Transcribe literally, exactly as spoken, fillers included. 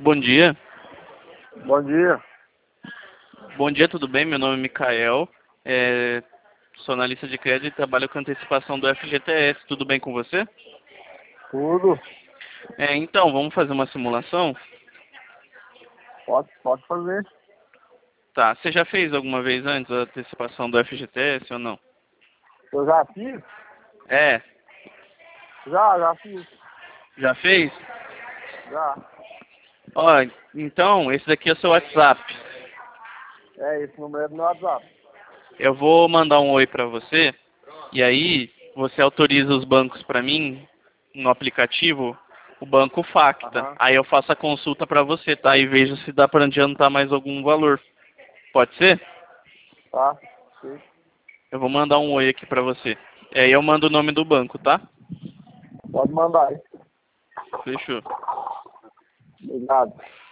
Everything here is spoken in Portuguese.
Bom dia. Bom dia. Bom dia, tudo bem? Meu nome é Mikael. É, sou analista de crédito e trabalho com antecipação do F G T S. Tudo bem com você? Tudo? É, então, vamos fazer uma simulação? Pode, pode fazer. Tá. Você já fez alguma vez antes a antecipação do F G T S ou não? Eu já fiz? É. Já, já fiz. Já fez? Já. Ó, então, esse daqui é o seu WhatsApp. É, esse número é do meu WhatsApp. Eu vou mandar um oi pra você. E aí, você autoriza os bancos pra mim no aplicativo, o banco Facta. Aham. Aí eu faço a consulta pra você, tá? E vejo se dá pra adiantar mais algum valor. Pode ser? Tá? Sim. Eu vou mandar um oi aqui pra você. E aí eu mando o nome do banco, tá? Pode mandar aí. Fechou. Obrigado.